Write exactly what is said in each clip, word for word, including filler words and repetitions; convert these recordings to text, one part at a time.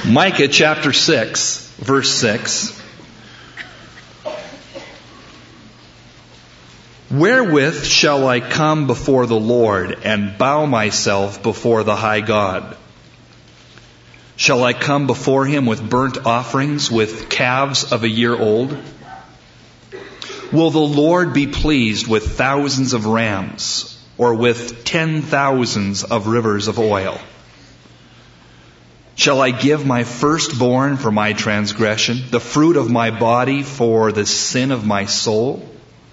Micah chapter six, verse six. Wherewith shall I come before the Lord and bow myself before the high God? Shall I come before him with burnt offerings, with calves of a year old? Will the Lord be pleased with thousands of rams, or with ten thousands of rivers of oil? Shall I give my firstborn for my transgression, the fruit of my body for the sin of my soul?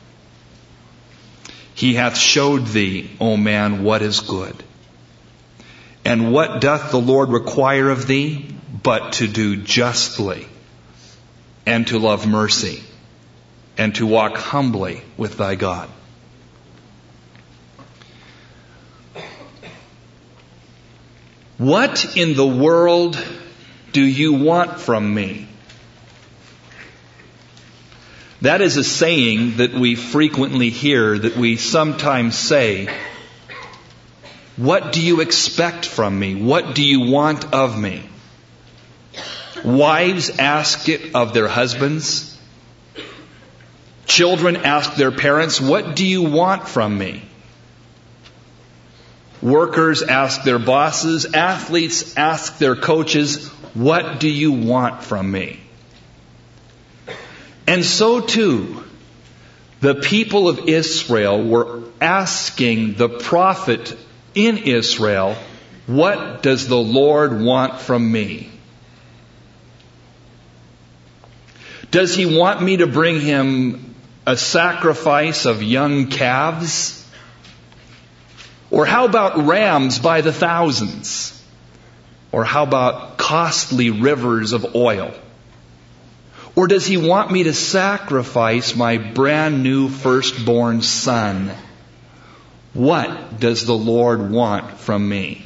He hath showed thee, O man, what is good. And what doth the Lord require of thee, but to do justly, and to love mercy, and to walk humbly with thy God? What in the world do you want from me? That is a saying that we frequently hear, that we sometimes say, what do you expect from me? What do you want of me? Wives ask it of their husbands. Children ask their parents, what do you want from me? Workers ask their bosses. Athletes ask their coaches, what do you want from me? And so too, the people of Israel were asking the prophet in Israel, what does the Lord want from me? Does he want me to bring him a sacrifice of young calves? Or how about rams by the thousands? Or how about costly rivers of oil? Or does he want me to sacrifice my brand new firstborn son? What does the Lord want from me?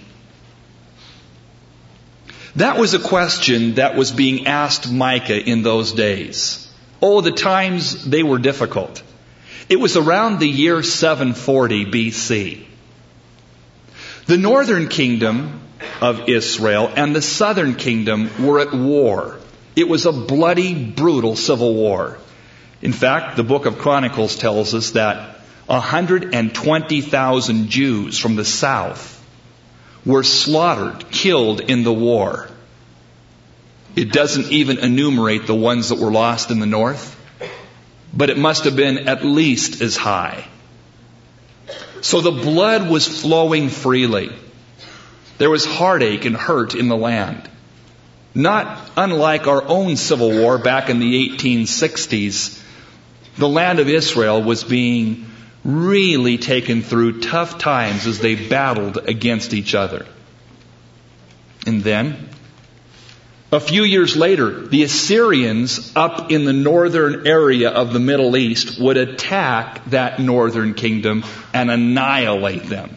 That was a question that was being asked Micah in those days. Oh, the times, they were difficult. It was around the year seven forty B C. The northern kingdom of Israel and the southern kingdom were at war. It was a bloody, brutal civil war. In fact, the book of Chronicles tells us that one hundred twenty thousand Jews from the south were slaughtered, killed in the war. It doesn't even enumerate the ones that were lost in the north, but it must have been at least as high. So the blood was flowing freely. There was heartache and hurt in the land. Not unlike our own civil war back in the eighteen sixties, the land of Israel was being really taken through tough times as they battled against each other. And then, a few years later, the Assyrians up in the northern area of the Middle East would attack that northern kingdom and annihilate them.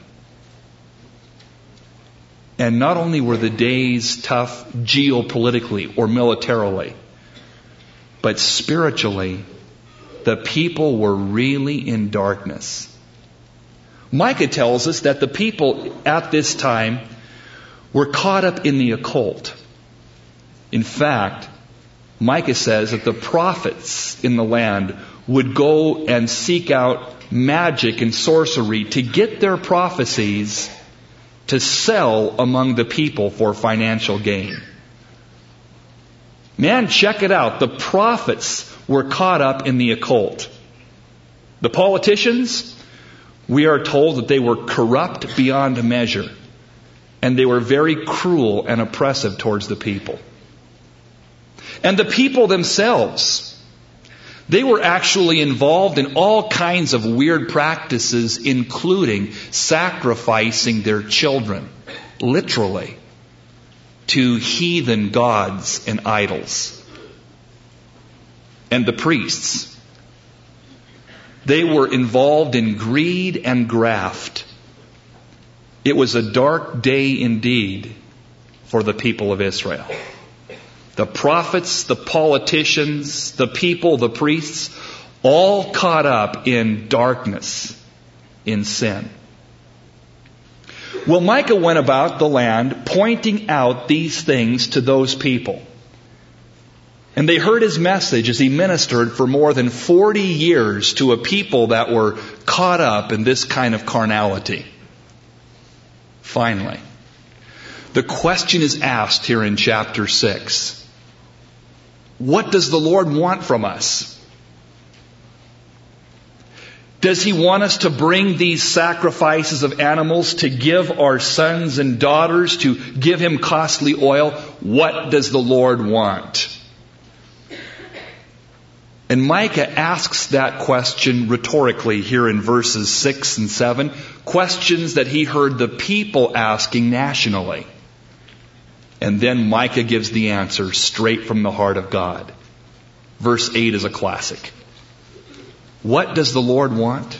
And not only were the days tough geopolitically or militarily, but spiritually, the people were really in darkness. Micah tells us that the people at this time were caught up in the occult. In fact, Micah says that the prophets in the land would go and seek out magic and sorcery to get their prophecies to sell among the people for financial gain. Man, check it out. The prophets were caught up in the occult. The politicians, we are told that they were corrupt beyond measure, and they were very cruel and oppressive towards the people. And the people themselves, they were actually involved in all kinds of weird practices, including sacrificing their children, literally, to heathen gods and idols. And the priests, they were involved in greed and graft. It was a dark day indeed for the people of Israel. The prophets, the politicians, the people, the priests, all caught up in darkness, in sin. Well, Micah went about the land pointing out these things to those people. And they heard his message as he ministered for more than forty years to a people that were caught up in this kind of carnality. Finally, the question is asked here in chapter six. What does the Lord want from us? Does He want us to bring these sacrifices of animals, to give our sons and daughters, to give Him costly oil? What does the Lord want? And Micah asks that question rhetorically here in verses six and seven, questions that he heard the people asking nationally. And then Micah gives the answer straight from the heart of God. Verse eight is a classic. What does the Lord want?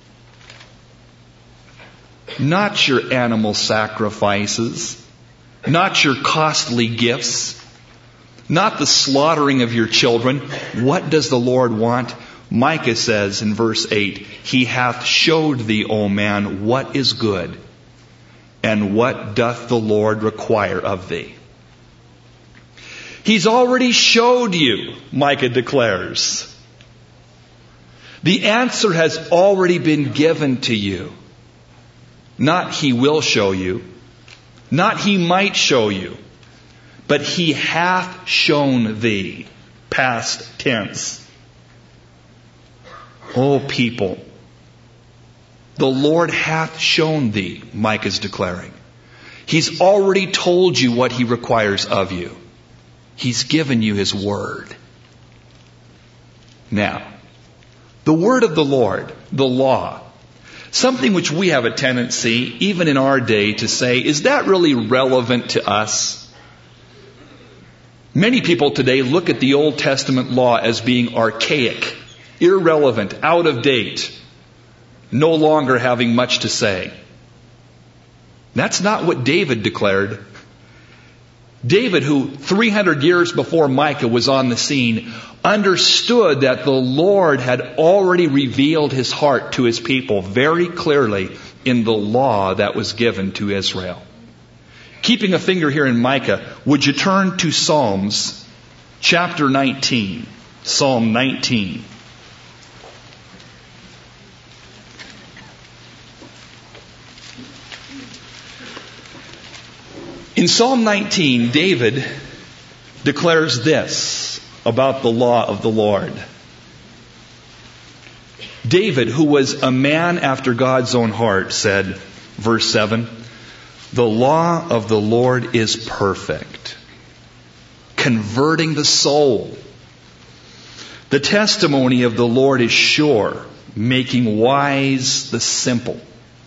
Not your animal sacrifices, not your costly gifts, not the slaughtering of your children. What does the Lord want? Micah says in verse eight, He hath showed thee, O man, what is good, and what doth the Lord require of thee. He's already showed you, Micah declares. The answer has already been given to you. Not He will show you, not He might show you, but He hath shown thee. Past tense. O people, the Lord hath shown thee, Micah's declaring. He's already told you what He requires of you. He's given you His word. Now, the word of the Lord, the law, something which we have a tendency, even in our day, to say, is that really relevant to us? Many people today look at the Old Testament law as being archaic, irrelevant, out of date, no longer having much to say. That's not what David declared. David, who three hundred years before Micah was on the scene, understood that the Lord had already revealed His heart to His people very clearly in the law that was given to Israel. Keeping a finger here in Micah, would you turn to Psalms chapter nineteen? Psalm nineteen. In Psalm nineteen, David declares this about the law of the Lord. David, who was a man after God's own heart, said, verse seven, the law of the Lord is perfect, converting the soul. The testimony of the Lord is sure, making wise the simple.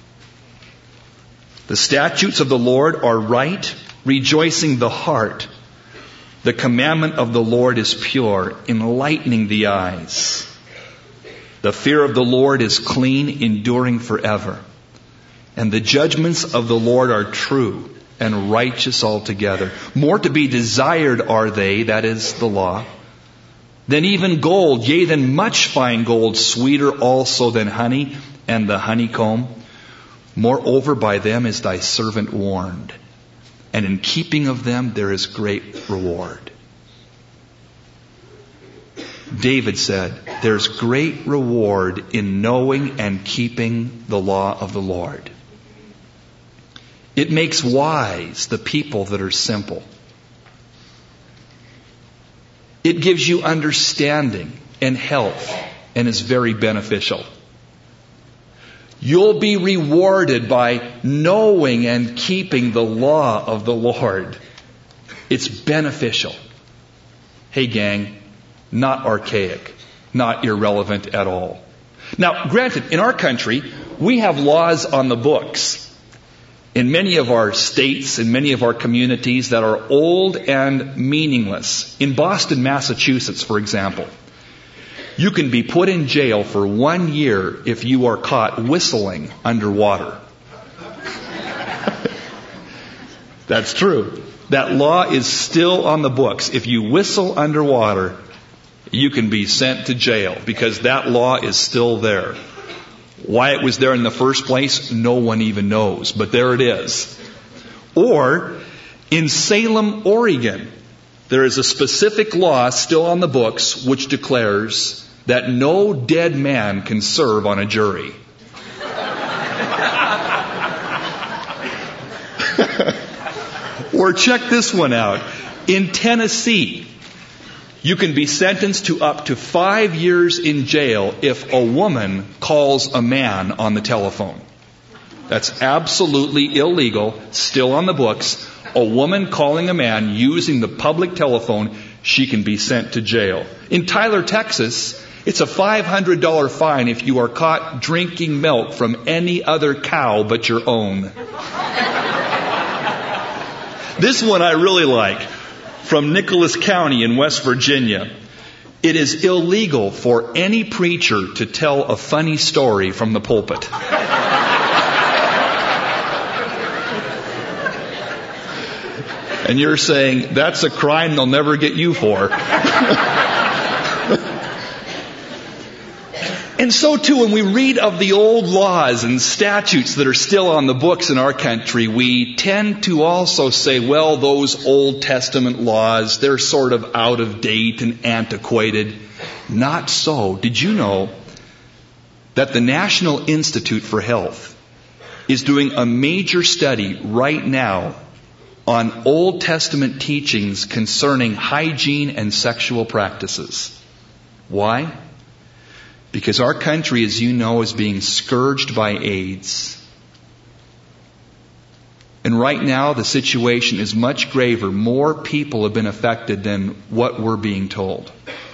The statutes of the Lord are right, rejoicing the heart. The commandment of the Lord is pure, enlightening the eyes. The fear of the Lord is clean, enduring forever. And the judgments of the Lord are true and righteous altogether. More to be desired are they, that is the law, than even gold, yea, than much fine gold, sweeter also than honey and the honeycomb. Moreover, by them is thy servant warned, and in keeping of them there is great reward. David said, there's great reward in knowing and keeping the law of the Lord. It makes wise the people that are simple. It gives you understanding and health and is very beneficial. You'll be rewarded by knowing and keeping the law of the Lord. It's beneficial. Hey gang, not archaic, not irrelevant at all. Now, granted, in our country, we have laws on the books in many of our states, in many of our communities that are old and meaningless. In Boston, Massachusetts, for example, you can be put in jail for one year if you are caught whistling underwater. That's true. That law is still on the books. If you whistle underwater, you can be sent to jail because that law is still there. Why it was there in the first place, no one even knows, but there it is. Or, in Salem, Oregon, there is a specific law still on the books which declares that no dead man can serve on a jury. Or check this one out. In Tennessee, you can be sentenced to up to five years in jail if a woman calls a man on the telephone. That's absolutely illegal, still on the books. A woman calling a man using the public telephone, she can be sent to jail. In Tyler, Texas, it's a five hundred dollars fine if you are caught drinking milk from any other cow but your own. This one I really like. From Nicholas County in West Virginia. It is illegal for any preacher to tell a funny story from the pulpit. And you're saying, that's a crime they'll never get you for. And so too, when we read of the old laws and statutes that are still on the books in our country, we tend to also say, well, those Old Testament laws, they're sort of out of date and antiquated. Not so. Did you know that the National Institute for Health is doing a major study right now on Old Testament teachings concerning hygiene and sexual practices? Why? Because our country, as you know, is being scourged by AIDS. And right now, the situation is much graver. More people have been affected than what we're being told.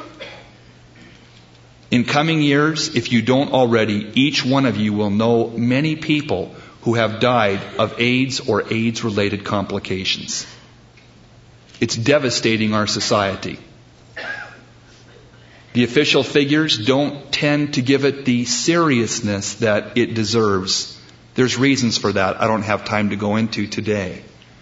In coming years, if you don't already, each one of you will know many people who have died of AIDS or AIDS-related complications. It's devastating our society. The official figures don't tend to give it the seriousness that it deserves. There's reasons for that I don't have time to go into today.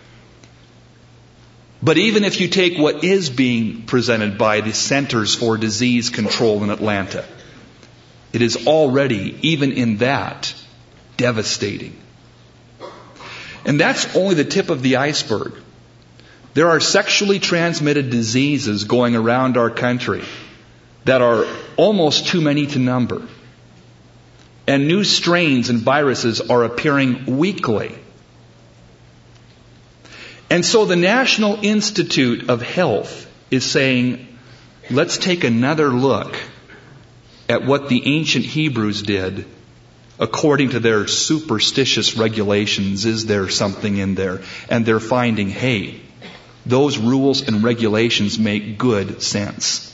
But even if you take what is being presented by the Centers for Disease Control in Atlanta, it is already, even in that, devastating. And that's only the tip of the iceberg. There are sexually transmitted diseases going around our country that are almost too many to number. And new strains and viruses are appearing weekly. And so the National Institute of Health is saying, let's take another look at what the ancient Hebrews did according to their superstitious regulations. Is there something in there? And they're finding, hey, those rules and regulations make good sense.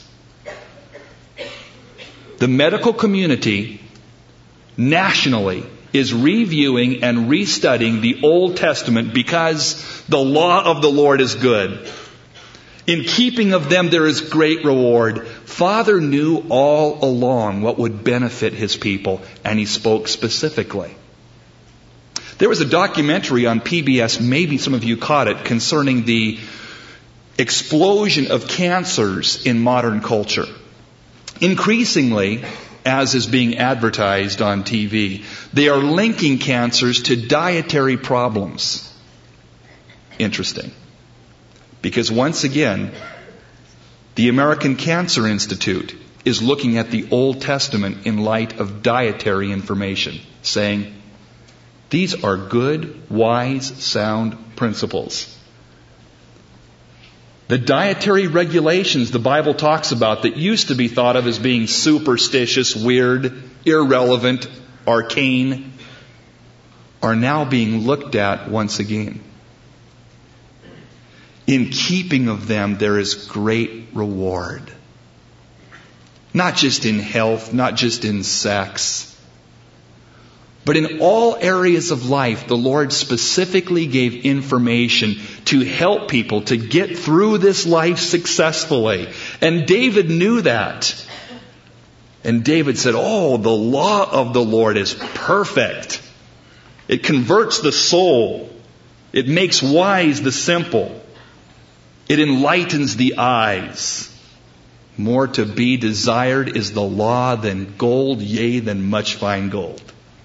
The medical community nationally is reviewing and restudying the Old Testament because the law of the Lord is good. In keeping of them there is great reward. Father knew all along what would benefit His people, and He spoke specifically. There was a documentary on P B S, maybe some of you caught it, concerning the explosion of cancers in modern culture. Increasingly, as is being advertised on T V, they are linking cancers to dietary problems. Interesting. Because once again, the American Cancer Institute is looking at the Old Testament in light of dietary information, saying, these are good, wise, sound principles. The dietary regulations the Bible talks about that used to be thought of as being superstitious, weird, irrelevant, arcane, are now being looked at once again. In keeping of them, there is great reward. Not just in health, not just in sex, but in all areas of life, the Lord specifically gave information to help people to get through this life successfully. And David knew that. And David said, oh, the law of the Lord is perfect. It converts the soul. It makes wise the simple. It enlightens the eyes. More to be desired is the law than gold, yea, than much fine gold.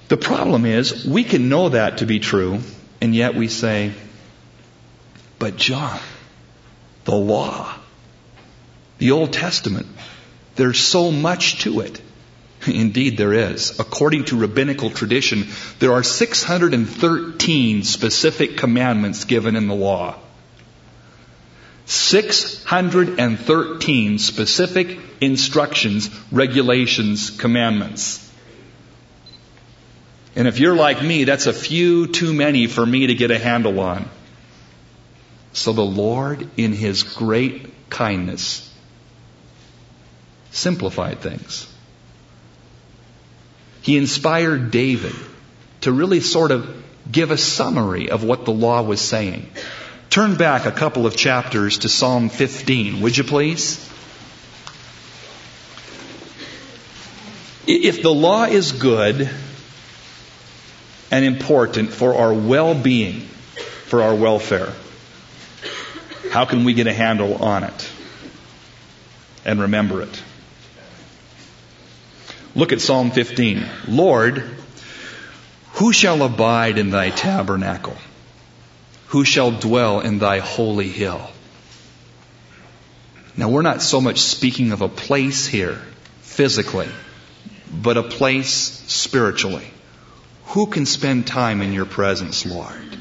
The problem is, we can know that to be true, and yet we say, but John, the law, the Old Testament, there's so much to it. Indeed there is. According to rabbinical tradition, there are six hundred thirteen specific commandments given in the law. six hundred thirteen specific instructions, regulations, commandments. And if you're like me, that's a few too many for me to get a handle on. So the Lord, in His great kindness, simplified things. He inspired David to really sort of give a summary of what the law was saying. Turn back a couple of chapters to Psalm fifteen, would you please? If the law is good and important for our well-being, for our welfare, how can we get a handle on it and remember it? Look at Psalm fifteen. Lord, who shall abide in thy tabernacle? Who shall dwell in thy holy hill? Now, we're not so much speaking of a place here, physically, but a place spiritually. Who can spend time in your presence, Lord?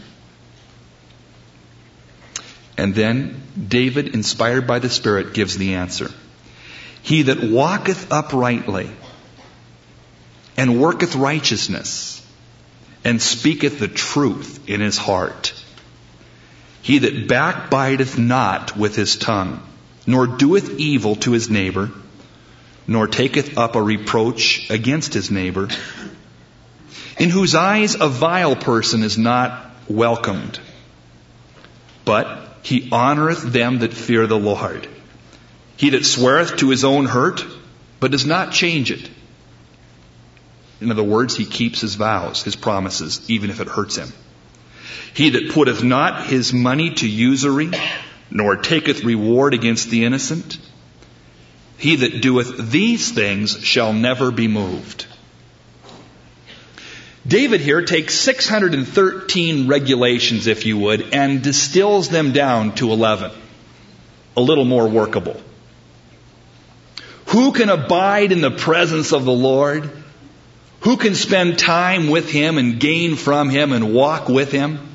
And then David, inspired by the Spirit, gives the answer. He that walketh uprightly and worketh righteousness and speaketh the truth in his heart. He that backbiteth not with his tongue, nor doeth evil to his neighbor, nor taketh up a reproach against his neighbor, in whose eyes a vile person is not welcomed, but he honoreth them that fear the Lord. He that sweareth to his own hurt, but does not change it. In other words, he keeps his vows, his promises, even if it hurts him. He that putteth not his money to usury, nor taketh reward against the innocent, he that doeth these things shall never be moved. David here takes six hundred thirteen regulations, if you would, and distills them down to eleven. A little more workable. Who can abide in the presence of the Lord? Who can spend time with Him and gain from Him and walk with Him?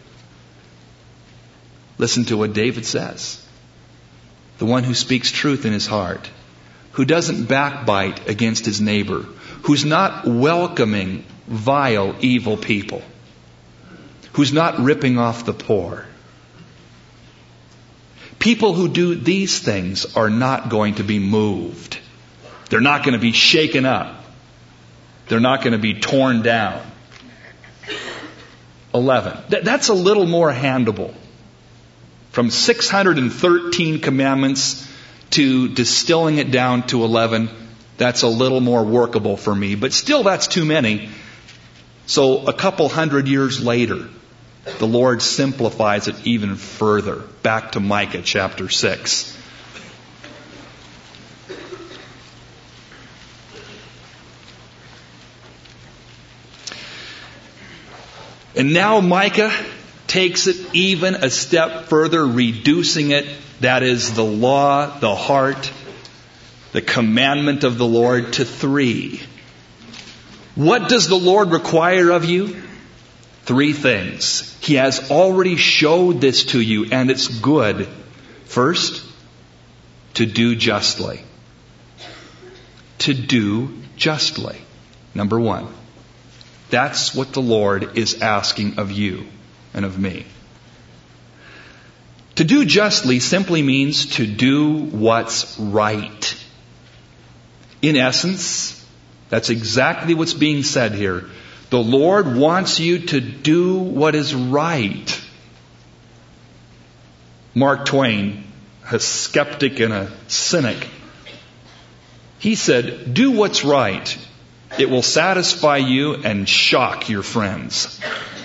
Listen to what David says. The one who speaks truth in his heart, who doesn't backbite against his neighbor, who's not welcoming vile, evil people, who's not ripping off the poor. People who do these things are not going to be moved. They're not going to be shaken up. They're not going to be torn down. Eleven. That's a little more handleable. From six hundred thirteen commandments to distilling it down to eleven, that's a little more workable for me. But still, that's too many. So a couple hundred years later, the Lord simplifies it even further. Back to Micah chapter six. And now Micah takes it even a step further, reducing it. That is the law, the heart, the commandment of the Lord, to three. What does the Lord require of you? Three things. He has already showed this to you, and it's good. First, to do justly. To do justly. Number one. That's what the Lord is asking of you and of me. To do justly simply means to do what's right. In essence, that's exactly what's being said here. The Lord wants you to do what is right. Mark Twain, a skeptic and a cynic, he said, do what's right. It will satisfy you and shock your friends.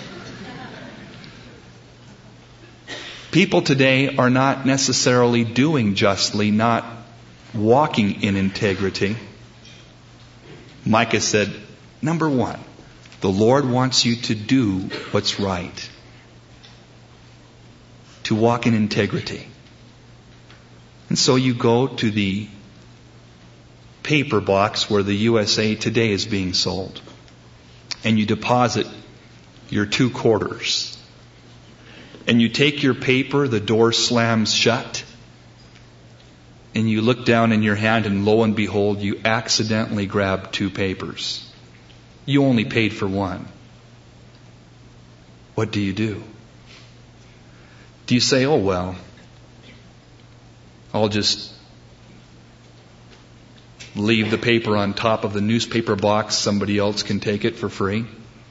People today are not necessarily doing justly, not walking in integrity. Micah said, number one, The Lord wants you to do what's right, to walk in integrity. And so you go to the paper box where the U S A Today is being sold, and you deposit your two quarters. And you take your paper, the door slams shut, and you look down in your hand, and lo and behold, you accidentally grab two papers. You only paid for one. What do you do? Do you say, oh well, I'll just leave the paper on top of the newspaper box, somebody else can take it for free?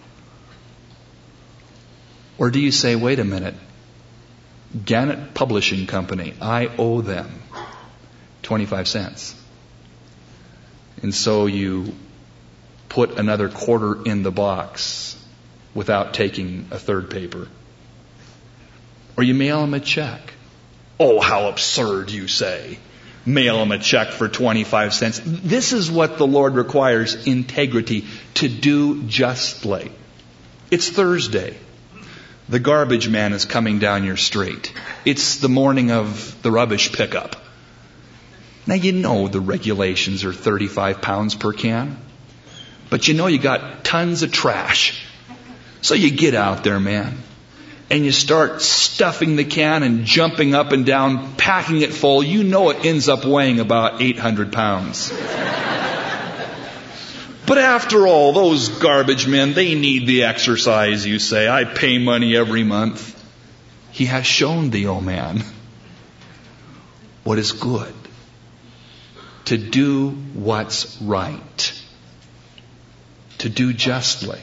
Or do you say, wait a minute, Gannett Publishing Company, I owe them twenty-five cents. And so you put another quarter in the box without taking a third paper. Or you mail them a check. Oh, how absurd, you say. Mail them a check for twenty-five cents. This is what the Lord requires, integrity, to do justly. It's Thursday. The garbage man is coming down your street. It's the morning of the rubbish pickup. Now you know the regulations are thirty-five pounds per can. But you know you got tons of trash. So you get out there, man. And you start stuffing the can and jumping up and down, packing it full. You know it ends up weighing about eight hundred pounds. But after all, those garbage men, they need the exercise, you say. I pay money every month. He has shown thee, O man, what is good. To do what's right. To do justly.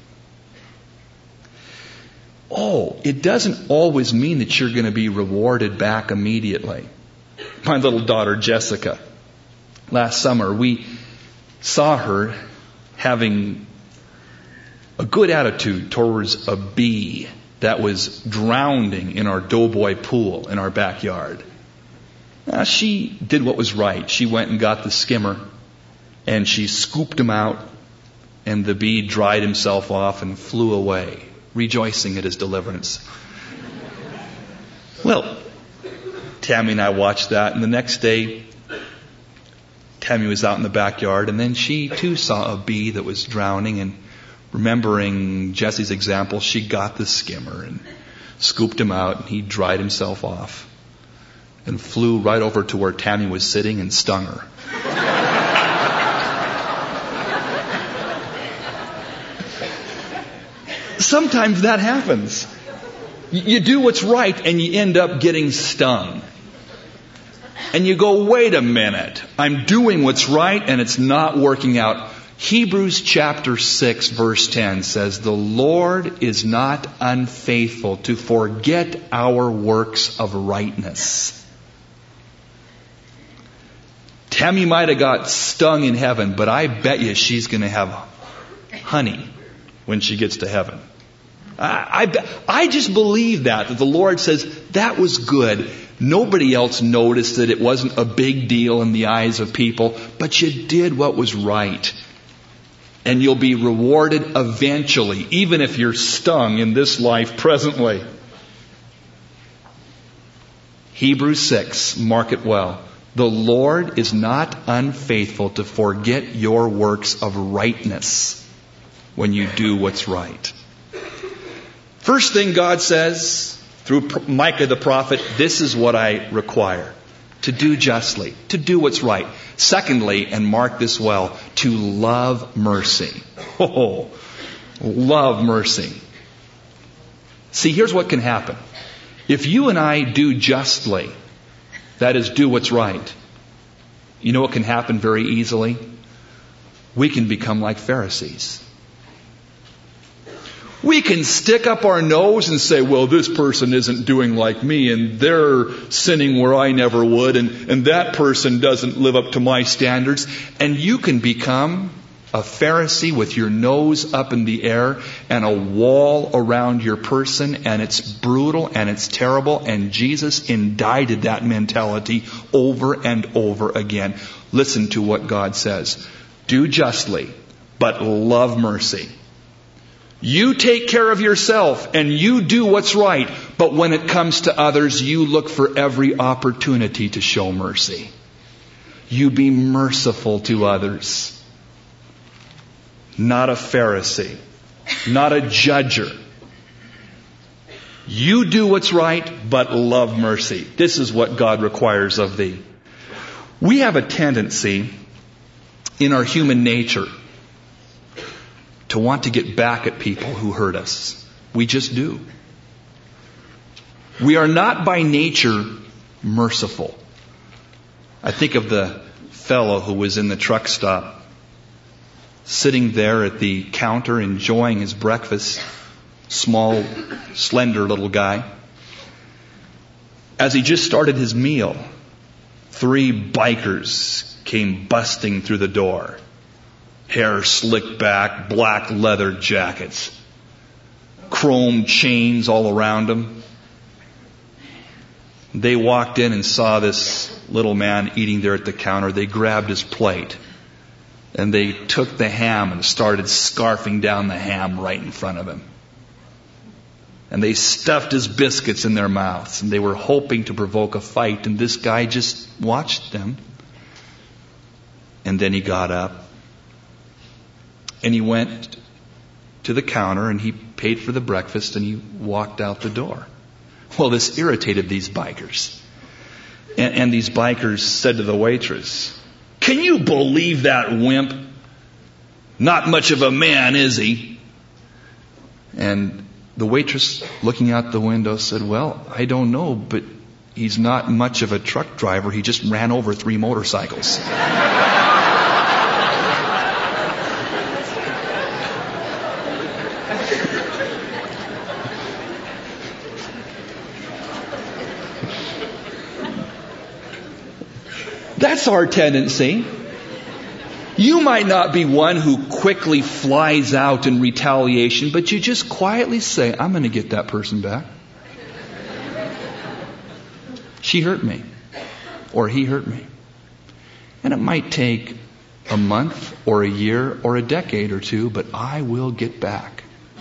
Oh, it doesn't always mean that you're going to be rewarded back immediately. My little daughter, Jessica, last summer, we saw her having a good attitude towards a bee that was drowning in our doughboy pool in our backyard. Now, she did what was right. She went and got the skimmer and she scooped him out, and the bee dried himself off and flew away, rejoicing at his deliverance. Well, Tammy and I watched that, and the next day Tammy was out in the backyard, and then she too saw a bee that was drowning, and remembering Jesse's example, she got the skimmer and scooped him out, and he dried himself off and flew right over to where Tammy was sitting and stung her. Sometimes that happens. You do what's right and you end up getting stung. And you go, wait a minute, I'm doing what's right and it's not working out. Hebrews chapter six verse ten says, the Lord is not unfaithful to forget our works of rightness. Tammy might have got stung in heaven, but I bet you she's going to have honey when she gets to heaven. I, I, I just believe that, that the Lord says, that was good. Nobody else noticed that it wasn't a big deal in the eyes of people, but you did what was right. And you'll be rewarded eventually, even if you're stung in this life presently. Hebrews six, mark it well. The Lord is not unfaithful to forget your works of rightness when you do what's right. First thing God says through Micah the prophet, this is what I require. To do justly, to do what's right. Secondly, and mark this well, to love mercy. Oh, love mercy. See, here's what can happen. If you and I do justly, that is, do what's right, you know what can happen very easily? We can become like Pharisees. We can stick up our nose and say, well, this person isn't doing like me, and they're sinning where I never would, and, and that person doesn't live up to my standards. And you can become a Pharisee with your nose up in the air and a wall around your person, and it's brutal and it's terrible, and Jesus indicted that mentality over and over again. Listen to what God says. Do justly, but love mercy. You take care of yourself and you do what's right. But when it comes to others, you look for every opportunity to show mercy. You be merciful to others. Not a Pharisee. Not a judger. You do what's right, but love mercy. This is what God requires of thee. We have a tendency in our human nature to want to get back at people who hurt us. We just do. We are not by nature merciful. I think of the fellow who was in the truck stop, sitting there at the counter enjoying his breakfast, small, slender little guy. As he just started his meal, three bikers came busting through the door. Hair slicked back, black leather jackets, chrome chains all around them. They walked in and saw this little man eating there at the counter. They grabbed his plate and they took the ham and started scarfing down the ham right in front of him. And they stuffed his biscuits in their mouths, and they were hoping to provoke a fight, and this guy just watched them. And then he got up and he went to the counter and he paid for the breakfast and he walked out the door. Well, this irritated these bikers. And, and these bikers said to the waitress, "Can you believe that wimp? Not much of a man, is he?" And the waitress, looking out the window, said, "Well, I don't know, but he's not much of a truck driver. He just ran over three motorcycles." That's our tendency. You might not be one who quickly flies out in retaliation, but you just quietly say, "I'm going to get that person back. She hurt me." Or he hurt me. And it might take a month or a year or a decade or two, but I will get back.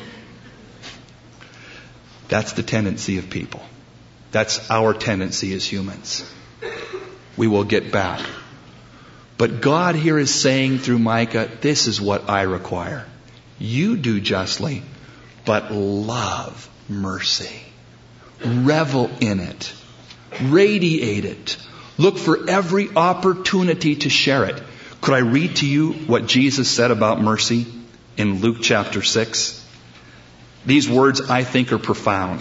That's the tendency of people. That's our tendency as humans. We will get back. But God here is saying through Micah, this is what I require. You do justly, but love mercy. Revel in it. Radiate it. Look for every opportunity to share it. Could I read to you what Jesus said about mercy in Luke chapter six? These words I think are profound.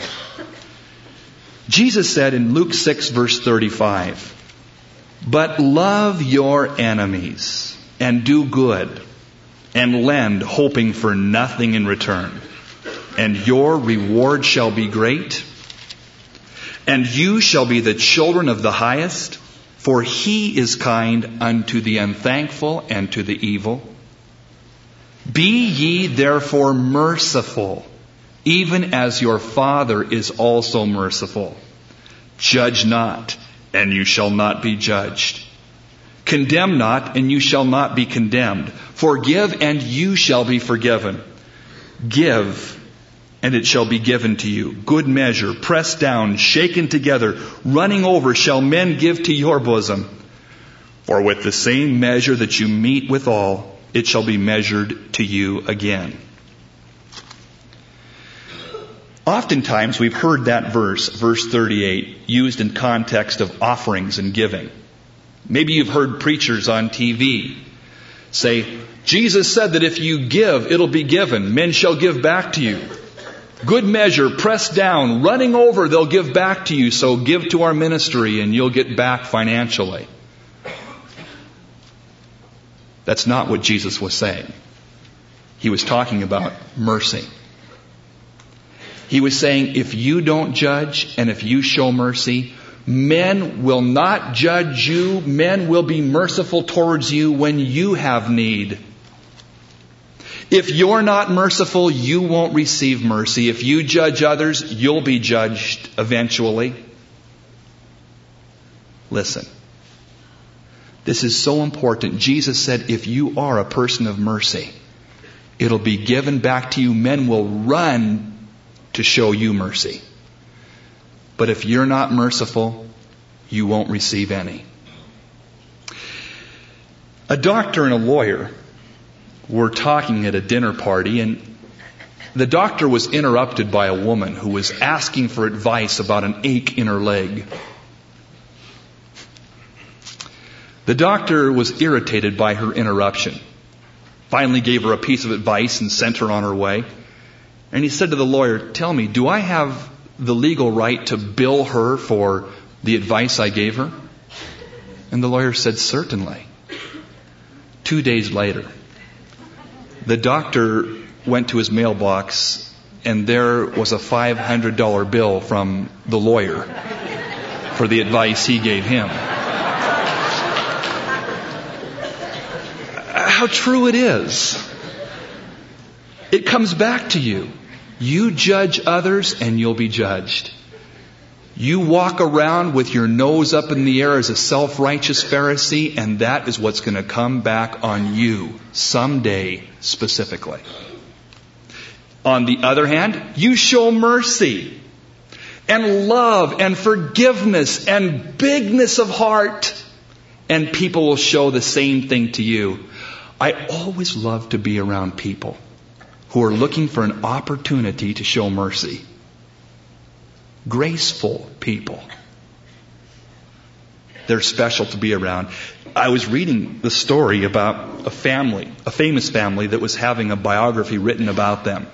Jesus said in Luke six verse thirty-five, "But love your enemies and do good and lend, hoping for nothing in return. And your reward shall be great. And you shall be the children of the highest, for he is kind unto the unthankful and to the evil. Be ye therefore merciful, even as your Father is also merciful. Judge not, and you shall not be judged. Condemn not, and you shall not be condemned. Forgive, and you shall be forgiven. Give, and it shall be given to you. Good measure, pressed down, shaken together, running over, shall men give to your bosom. For with the same measure that you meet withal, it shall be measured to you again." Oftentimes we've heard that verse, verse thirty-eight, used in context of offerings and giving. Maybe you've heard preachers on T V say, "Jesus said that if you give, it'll be given. Men shall give back to you. Good measure, pressed down, running over, they'll give back to you. So give to our ministry and you'll get back financially." That's not what Jesus was saying. He was talking about mercy. He was saying, if you don't judge and if you show mercy, men will not judge you. Men will be merciful towards you when you have need. If you're not merciful, you won't receive mercy. If you judge others, you'll be judged eventually. Listen. This is so important. Jesus said, if you are a person of mercy, It'll be given back to you. Men will run to show you mercy. But if you're not merciful, you won't receive any. A doctor and a lawyer were talking at a dinner party, and the doctor was interrupted by a woman who was asking for advice about an ache in her leg. The doctor was irritated by her interruption, finally gave her a piece of advice and sent her on her way. And he said to the lawyer, "Tell me, do I have the legal right to bill her for the advice I gave her?" And the lawyer said, "Certainly." Two days later, the doctor went to his mailbox, and there was a five hundred dollars bill from the lawyer for the advice he gave him. How true it is. It comes back to you. You judge others and you'll be judged. You walk around with your nose up in the air as a self-righteous Pharisee, and that is what's going to come back on you someday specifically. On the other hand, you show mercy and love and forgiveness and bigness of heart, and people will show the same thing to you. I always love to be around people who are looking for an opportunity to show mercy. Graceful people. They're special to be around. I was reading the story about a family, a famous family that was having a biography written about them.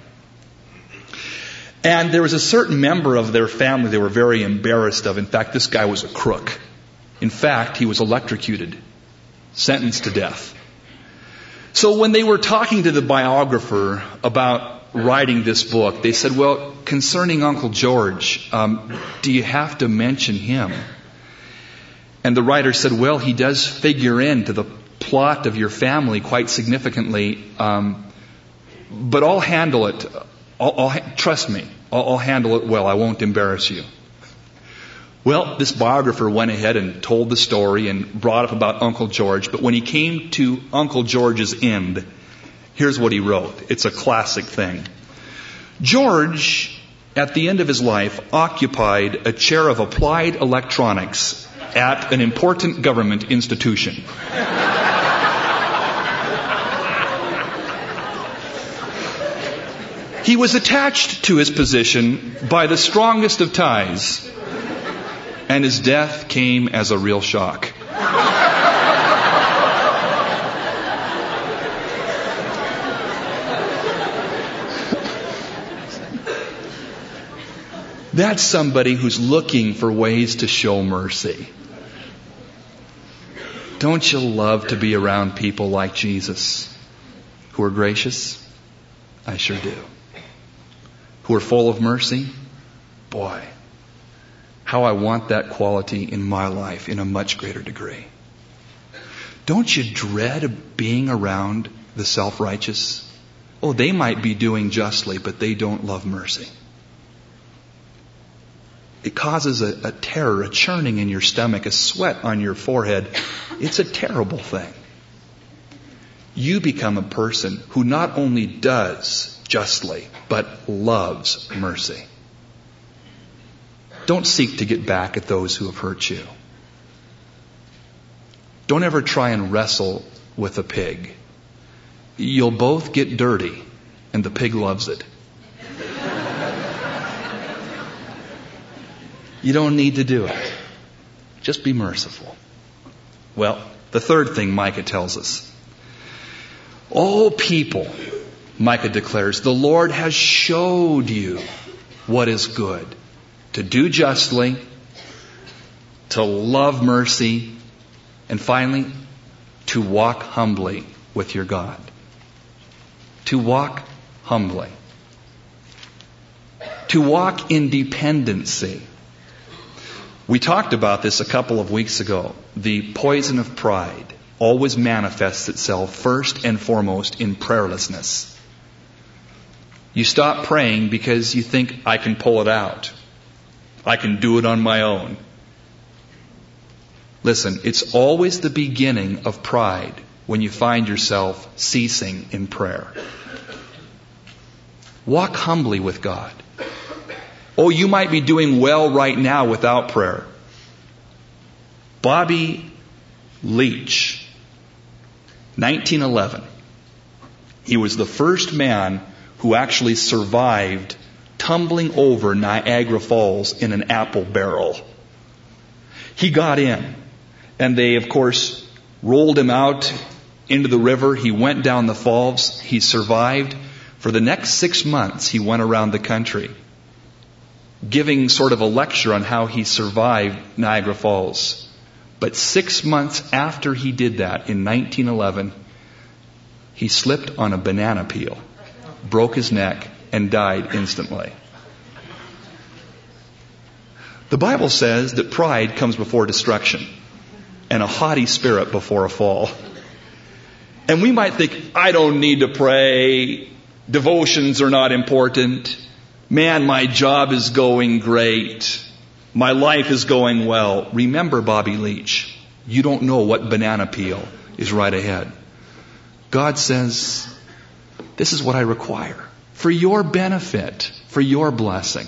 And there was a certain member of their family they were very embarrassed of. In fact, this guy was a crook. In fact, he was electrocuted, sentenced to death. So when they were talking to the biographer about writing this book, they said, "Well, concerning Uncle George, um, do you have to mention him?" And the writer said, "Well, he does figure into the plot of your family quite significantly, um, but I'll handle it. I'll, I'll, trust me, I'll, I'll handle it well. I won't embarrass you." Well, this biographer went ahead and told the story and brought up about Uncle George. But when he came to Uncle George's end, here's what he wrote. It's a classic thing. "George, at the end of his life, occupied a chair of applied electronics at an important government institution. He was attached to his position by the strongest of ties, and his death came as a real shock." That's somebody who's looking for ways to show mercy. Don't you love to be around people like Jesus, who are gracious? I sure do. Who are full of mercy? Boy, how I want that quality in my life in a much greater degree. Don't you dread being around the self-righteous? Oh, they might be doing justly, but they don't love mercy. It causes a, a terror, a churning in your stomach, a sweat on your forehead. It's a terrible thing. You become a person who not only does justly, but loves mercy. Don't seek to get back at those who have hurt you. Don't ever try and wrestle with a pig. You'll both get dirty, and the pig loves it. You don't need to do it. Just be merciful. Well, the third thing Micah tells us. "Oh, people," Micah declares, "the Lord has showed you what is good. To do justly, to love mercy, and finally, to walk humbly with your God." To walk humbly. To walk in dependency. We talked about this a couple of weeks ago. The poison of pride always manifests itself first and foremost in prayerlessness. You stop praying because you think, I can pull it out. I can do it on my own. Listen, it's always the beginning of pride when you find yourself ceasing in prayer. Walk humbly with God. Oh, you might be doing well right now without prayer. Bobby Leach, nineteen eleven. He was the first man who actually survived tumbling over Niagara Falls in an apple barrel. He got in, and they, of course, rolled him out into the river. He went down the falls. He survived. For the next six months, he went around the country, giving sort of a lecture on how he survived Niagara Falls. But six months after he did that, in nineteen eleven, he slipped on a banana peel, broke his neck, and died instantly. The Bible says that pride comes before destruction, and a haughty spirit before a fall. And we might think, I don't need to pray. Devotions are not important. Man, my job is going great. My life is going well. Remember, Bobby Leach, you don't know what banana peel is right ahead. God says, this is what I require for your benefit, for your blessing.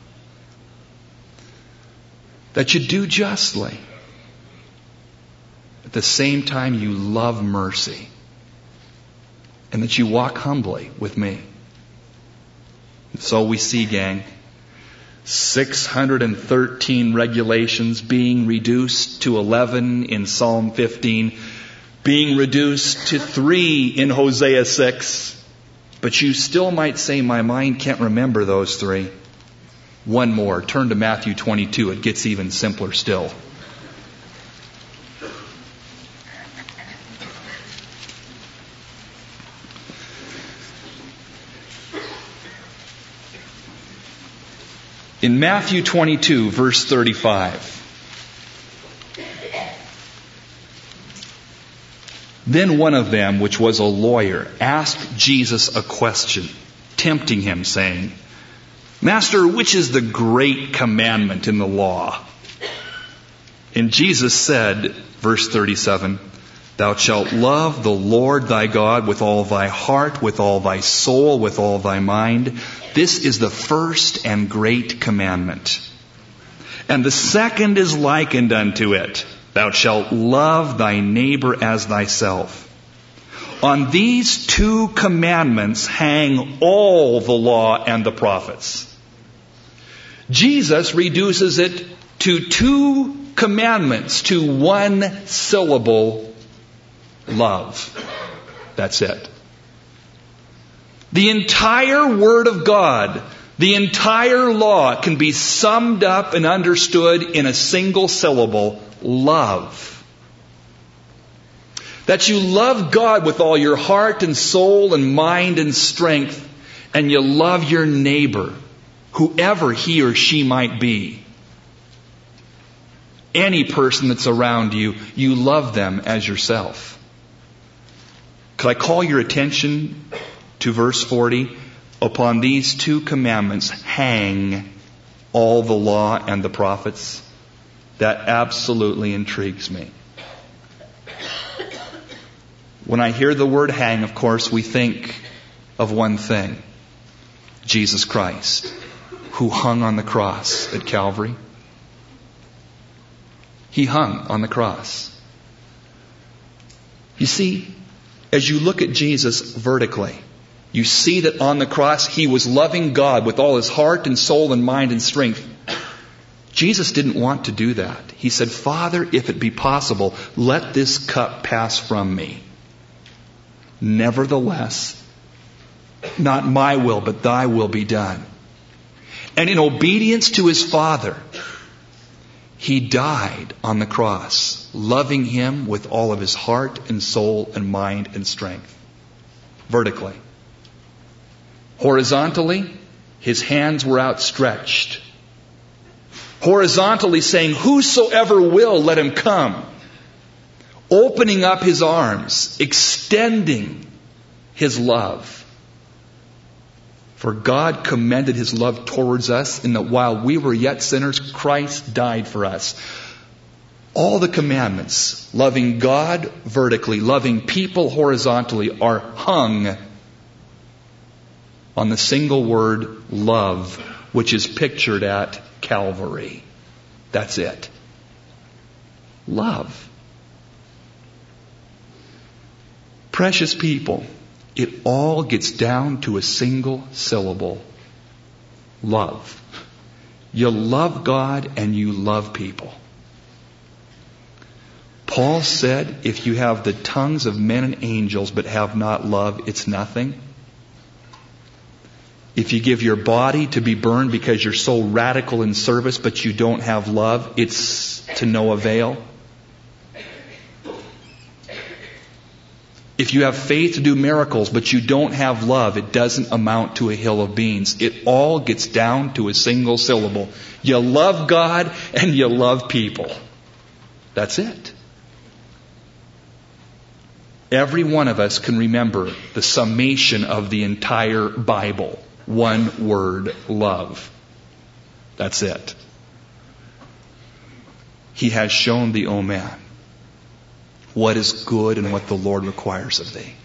That you do justly. At the same time, you love mercy. And that you walk humbly with me. So we see, gang, six hundred thirteen regulations being reduced to eleven in Psalm fifteen, being reduced to three in Hosea six. But you still might say, my mind can't remember those three. One more. Turn to Matthew twenty-two. It gets even simpler still. In Matthew twenty-two, verse thirty-five. Then one of them, which was a lawyer, asked Jesus a question, tempting him, saying, Master, which is the great commandment in the law? And Jesus said, verse thirty-seven, Thou shalt love the Lord thy God with all thy heart, with all thy soul, with all thy mind. This is the first and great commandment. And the second is likened unto it. Thou shalt love thy neighbor as thyself. On these two commandments hang all the law and the prophets. Jesus reduces it to two commandments, to one syllable, love. That's it. The entire Word of God, the entire law can be summed up and understood in a single syllable, love. That you love God with all your heart and soul and mind and strength, and you love your neighbor, whoever he or she might be. Any person that's around you, you love them as yourself. Could I call your attention to verse forty? Upon these two commandments hang all the law and the prophets. That absolutely intrigues me. When I hear the word hang, of course, we think of one thing. Jesus Christ, who hung on the cross at Calvary. He hung on the cross. You see, as you look at Jesus vertically, you see that on the cross he was loving God with all his heart and soul and mind and strength. Jesus didn't want to do that. He said, Father, if it be possible, let this cup pass from me. Nevertheless, not my will, but thy will be done. And in obedience to his Father, he died on the cross, loving him with all of his heart and soul and mind and strength. Vertically. Horizontally, his hands were outstretched. Horizontally saying, whosoever will, let him come. Opening up his arms, extending his love. For God commended his love towards us in that while we were yet sinners, Christ died for us. All the commandments, loving God vertically, loving people horizontally, are hung on the single word love, which is pictured at Calvary. That's it. Love. Precious people, it all gets down to a single syllable. Love. You love God and you love people. Paul said, if you have the tongues of men and angels but have not love, it's nothing. If you give your body to be burned because you're so radical in service but you don't have love, it's to no avail. If you have faith to do miracles but you don't have love, it doesn't amount to a hill of beans. It all gets down to a single syllable. You love God and you love people. That's it. Every one of us can remember the summation of the entire Bible. One word, love. That's it. He has shown thee, O man, what is good and what the Lord requires of thee.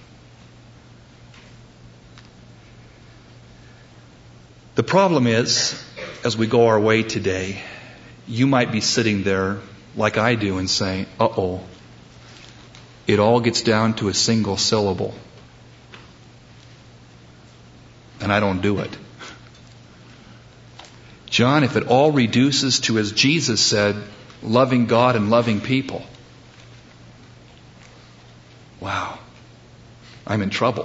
The problem is, as we go our way today, you might be sitting there like I do and saying, uh-oh, it all gets down to a single syllable. And I don't do it. John, if it all reduces to, as Jesus said, loving God and loving people, wow, I'm in trouble.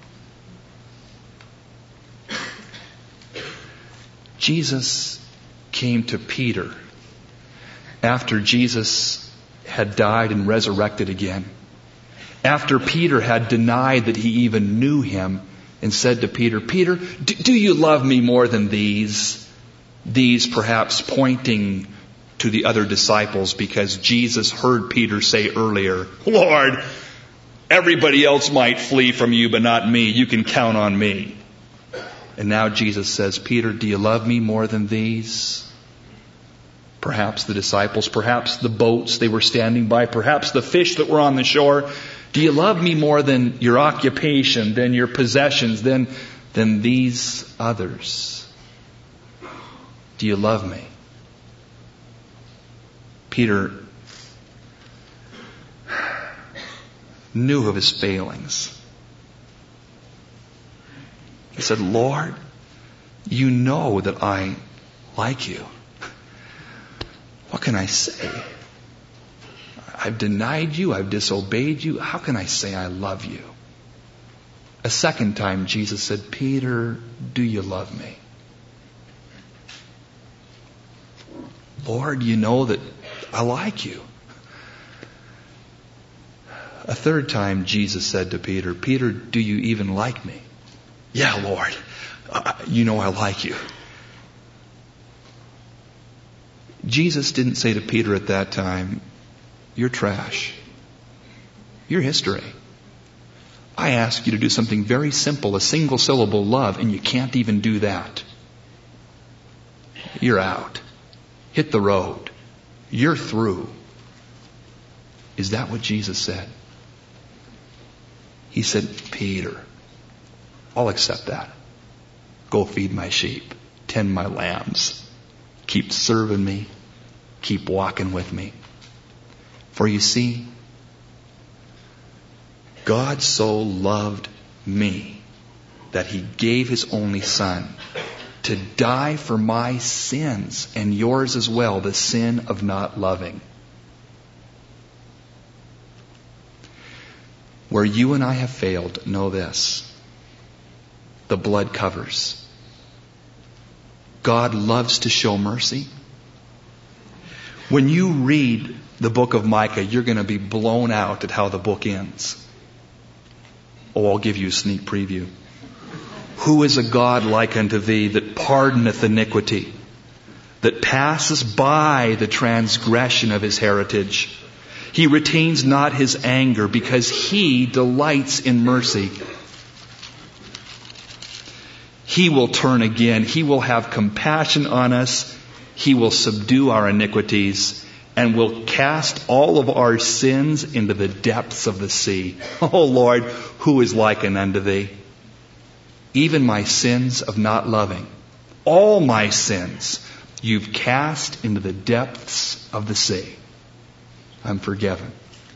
Jesus came to Peter after Jesus had died and resurrected again. After Peter had denied that he even knew him, and said to Peter, Peter, do, do you love me more than these? These perhaps pointing to the other disciples because Jesus heard Peter say earlier, Lord, everybody else might flee from you, but not me. You can count on me. And now Jesus says, Peter, do you love me more than these? Perhaps the disciples, perhaps the boats they were standing by, perhaps the fish that were on the shore. Do you love me more than your occupation, than your possessions, than, than these others? Do you love me? Peter knew of his failings. He said, Lord, you know that I like you. What can I say? I've denied you. I've disobeyed you. How can I say I love you? A second time, Jesus said, Peter, do you love me? Lord, you know that I like you. A third time, Jesus said to Peter, Peter, do you even like me? Yeah, Lord, uh, you know I like you. Jesus didn't say to Peter at that time, you're trash. You're history. I ask you to do something very simple, a single syllable, love, and you can't even do that. You're out. Hit the road. You're through. Is that what Jesus said? He said, Peter, I'll accept that. Go feed my sheep. Tend my lambs. Keep serving me. Keep walking with me. For you see, God so loved me that He gave His only Son to die for my sins and yours as well, the sin of not loving. Where you and I have failed, know this. The blood covers. God loves to show mercy. When you read the book of Micah, you're going to be blown out at how the book ends. Oh, I'll give you a sneak preview. Who is a God like unto thee that pardoneth iniquity, that passes by the transgression of his heritage? He retains not his anger because he delights in mercy. He will turn again. He will have compassion on us. He will subdue our iniquities and will cast all of our sins into the depths of the sea. O Lord, who is likened unto thee? Even my sins of not loving, all my sins, you've cast into the depths of the sea. I'm forgiven.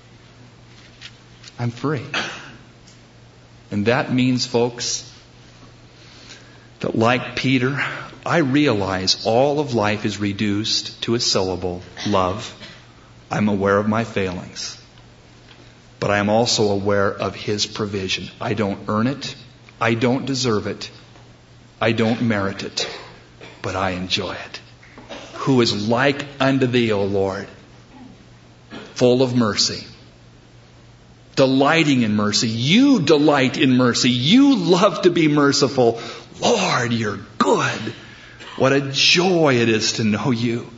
I'm free. And that means, folks, that like Peter, I realize all of life is reduced to a syllable, love. I'm aware of my failings. But I am also aware of His provision. I don't earn it. I don't deserve it. I don't merit it. But I enjoy it. Who is like unto thee, O Lord, full of mercy, delighting in mercy. You delight in mercy. You love to be merciful. Lord, you're good. What a joy it is to know you.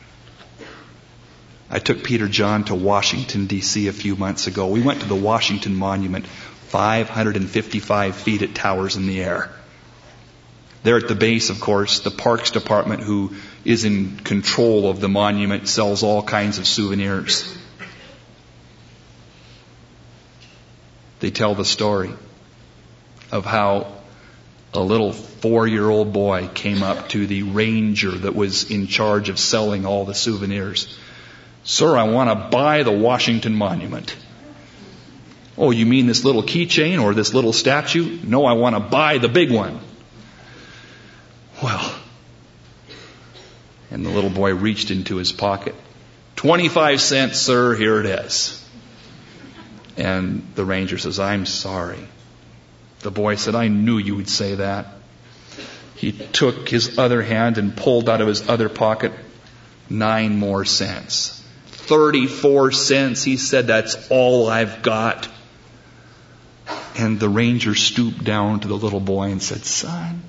I took Peter John to Washington, D C a few months ago. We went to the Washington Monument, five hundred fifty-five feet it towers in the air. There at the base, of course, the Parks Department, who is in control of the monument, sells all kinds of souvenirs. They tell the story of how a little four-year-old boy came up to the ranger that was in charge of selling all the souvenirs. Sir, I want to buy the Washington Monument. Oh, you mean this little keychain or this little statue? No, I want to buy the big one. Well, and the little boy reached into his pocket. twenty-five cents, sir, here it is. And the ranger says, I'm sorry. The boy said, I knew you would say that. He took his other hand and pulled out of his other pocket nine more cents. thirty-four cents. He said, that's all I've got. And the ranger stooped down to the little boy and said, son,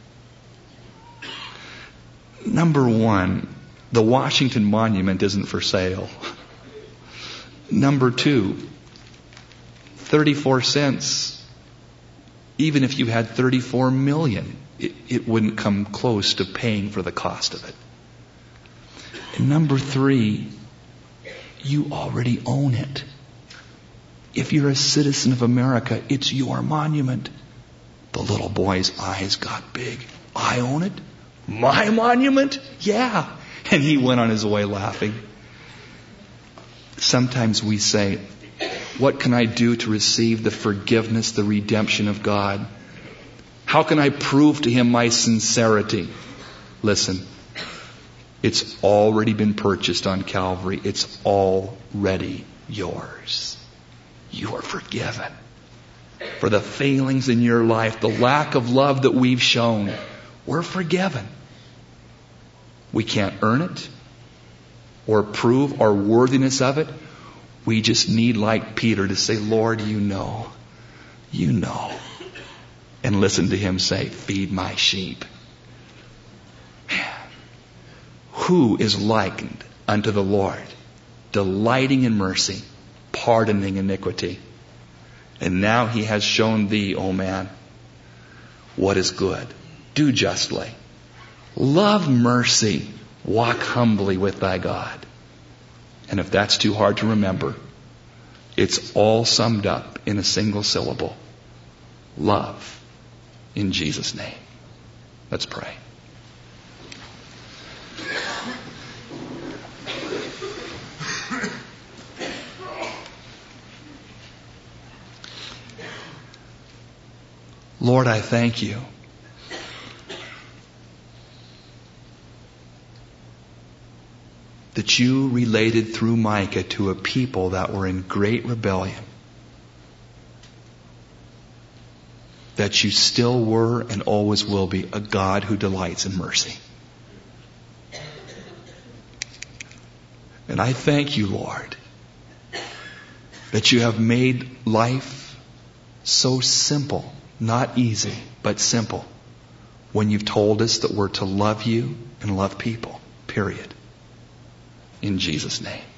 number one, the Washington Monument isn't for sale. Number two, thirty-four cents, even if you had thirty-four million, it, it wouldn't come close to paying for the cost of it. And number three, you already own it. If you're a citizen of America, it's your monument. The little boy's eyes got big. I own it? My monument? Yeah. And he went on his way laughing. Sometimes we say, what can I do to receive the forgiveness, the redemption of God? How can I prove to Him my sincerity? Listen, it's already been purchased on Calvary. It's already yours. You are forgiven. For the failings in your life, the lack of love that we've shown, we're forgiven. We can't earn it or prove our worthiness of it. We just need, like Peter, to say, Lord, you know, you know. And listen to Him say, feed my sheep. Man, who is likened unto the Lord, delighting in mercy, pardoning iniquity? And now He has shown thee, O man, what is good. Do justly. Love mercy. Walk humbly with thy God. And if that's too hard to remember, it's all summed up in a single syllable. Love, in Jesus' name. Let's pray. Lord, I thank you that you related through Micah to a people that were in great rebellion. That you still were and always will be a God who delights in mercy. And I thank you, Lord, that you have made life so simple, not easy, but simple, when you've told us that we're to love you and love people, period. In Jesus' name.